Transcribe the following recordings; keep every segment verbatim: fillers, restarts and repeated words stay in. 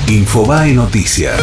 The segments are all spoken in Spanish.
Infobae Noticias.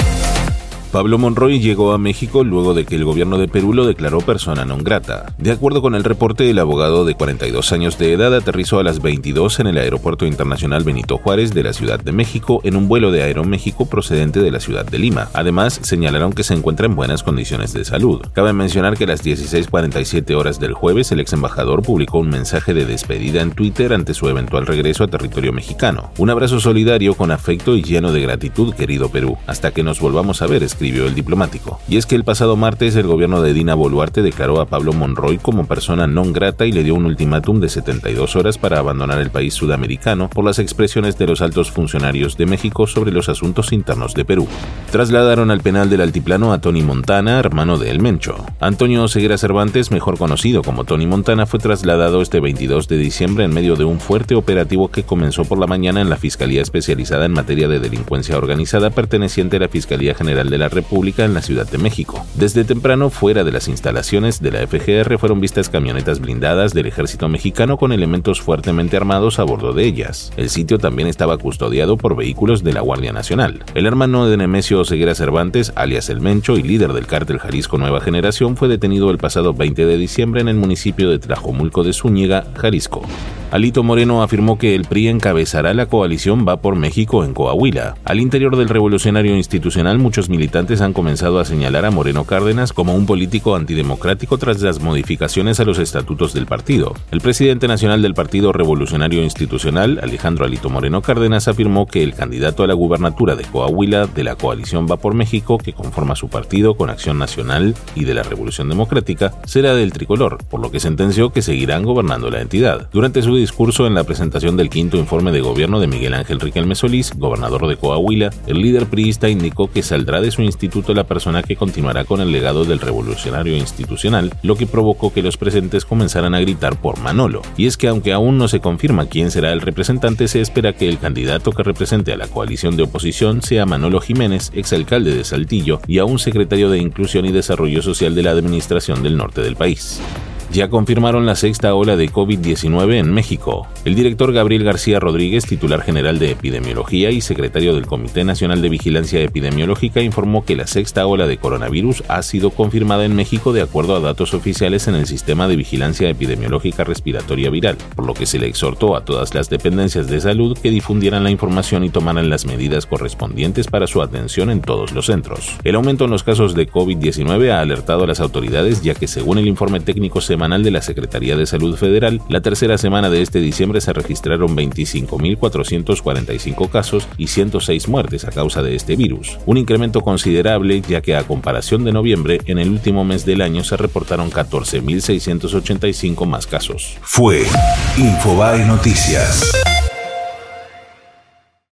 Pablo Monroy llegó a México luego de que el gobierno de Perú lo declaró persona non grata. De acuerdo con el reporte, el abogado de cuarenta y dos años de edad aterrizó a las veintidós en el Aeropuerto Internacional Benito Juárez de la Ciudad de México en un vuelo de Aeroméxico procedente de la ciudad de Lima. Además, señalaron que se encuentra en buenas condiciones de salud. Cabe mencionar que a las dieciséis cuarenta y siete horas del jueves, el ex embajador publicó un mensaje de despedida en Twitter ante su eventual regreso a territorio mexicano. Un abrazo solidario con afecto y lleno de gratitud, querido Perú. Hasta que nos volvamos a ver, escribió el diplomático. Y es que el pasado martes el gobierno de Dina Boluarte declaró a Pablo Monroy como persona non grata y le dio un ultimátum de setenta y dos horas para abandonar el país sudamericano por las expresiones de los altos funcionarios de México sobre los asuntos internos de Perú. Trasladaron al penal del Altiplano a Tony Montana, hermano de El Mencho. Antonio Ceguera Cervantes, mejor conocido como Tony Montana, fue trasladado este veintidós de diciembre en medio de un fuerte operativo que comenzó por la mañana en la Fiscalía Especializada en Materia de Delincuencia Organizada perteneciente a la Fiscalía General de la República en la Ciudad de México. Desde temprano, fuera de las instalaciones de la F G R, fueron vistas camionetas blindadas del ejército mexicano con elementos fuertemente armados a bordo de ellas. El sitio también estaba custodiado por vehículos de la Guardia Nacional. El hermano de Nemesio Ceguera Cervantes, alias El Mencho y líder del cártel Jalisco Nueva Generación, fue detenido el pasado veinte de diciembre en el municipio de Tlajomulco de Zúñiga, Jalisco. Alito Moreno afirmó que el P R I encabezará la coalición Va por México en Coahuila. Al interior del Revolucionario Institucional, muchos militantes han comenzado a señalar a Moreno Cárdenas como un político antidemocrático tras las modificaciones a los estatutos del partido. El presidente nacional del Partido Revolucionario Institucional, Alejandro Alito Moreno Cárdenas, afirmó que el candidato a la gubernatura de Coahuila de la coalición Va por México, que conforma su partido con Acción Nacional y de la Revolución Democrática, será del tricolor, por lo que sentenció que seguirán gobernando la entidad. Durante su discurso en la presentación del quinto informe de gobierno de Miguel Ángel Riquelme Solís, gobernador de Coahuila, el líder priista indicó que saldrá de su instituto la persona que continuará con el legado del Revolucionario Institucional, lo que provocó que los presentes comenzaran a gritar por Manolo. Y es que aunque aún no se confirma quién será el representante, se espera que el candidato que represente a la coalición de oposición sea Manolo Jiménez, exalcalde de Saltillo y aún secretario de Inclusión y Desarrollo Social de la Administración del Norte del país. Ya confirmaron la sexta ola de COVID diecinueve en México. El director Gabriel García Rodríguez, titular general de Epidemiología y secretario del Comité Nacional de Vigilancia Epidemiológica, informó que la sexta ola de coronavirus ha sido confirmada en México de acuerdo a datos oficiales en el Sistema de Vigilancia Epidemiológica Respiratoria Viral, por lo que se le exhortó a todas las dependencias de salud que difundieran la información y tomaran las medidas correspondientes para su atención en todos los centros. El aumento en los casos de COVID diecinueve ha alertado a las autoridades, ya que según el informe técnico semanal de la Secretaría de Salud Federal, la tercera semana de este diciembre se registraron veinticinco mil cuatrocientos cuarenta y cinco casos y ciento seis muertes a causa de este virus, un incremento considerable ya que a comparación de noviembre, en el último mes del año se reportaron catorce mil seiscientos ochenta y cinco más casos. Fue Infobae Noticias.